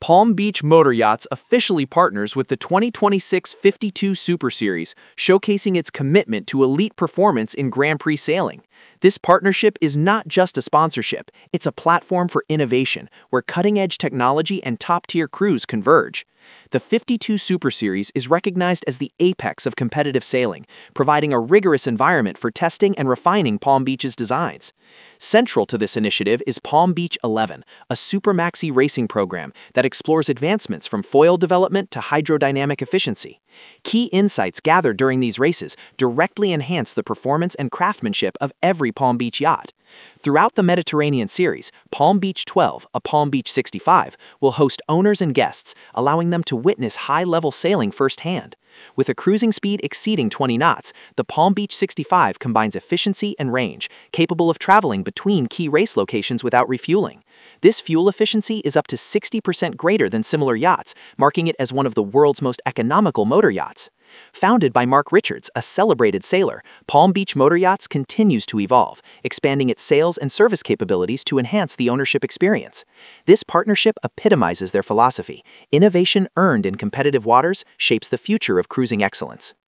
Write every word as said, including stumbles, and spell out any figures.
Palm Beach Motor Yachts officially partners with the twenty twenty-six fifty-two Super Series, showcasing its commitment to elite performance in Grand Prix sailing. This partnership is not just a sponsorship, it's a platform for innovation, where cutting-edge technology and top-tier crews converge. The fifty-two Super Series is recognized as the apex of competitive sailing, providing a rigorous environment for testing and refining Palm Beach's designs. Central to this initiative is Palm Beach eleven, a supermaxi racing program that explores advancements from foil development to hydrodynamic efficiency. Key insights gathered during these races directly enhance the performance and craftsmanship of every Palm Beach yacht. Throughout the Mediterranean series, Palm Beach twelve, a Palm Beach sixty-five, will host owners and guests, allowing them to witness high-level sailing firsthand. With a cruising speed exceeding twenty knots, the Palm Beach sixty-five combines efficiency and range, capable of traveling between key race locations without refueling. This fuel efficiency is up to sixty percent greater than similar yachts, marking it as one of the world's most economical motor yachts. Founded by Mark Richards, a celebrated sailor, Palm Beach Motor Yachts continues to evolve, expanding its sales and service capabilities to enhance the ownership experience. This partnership epitomizes their philosophy: innovation earned in competitive waters shapes the future of cruising excellence.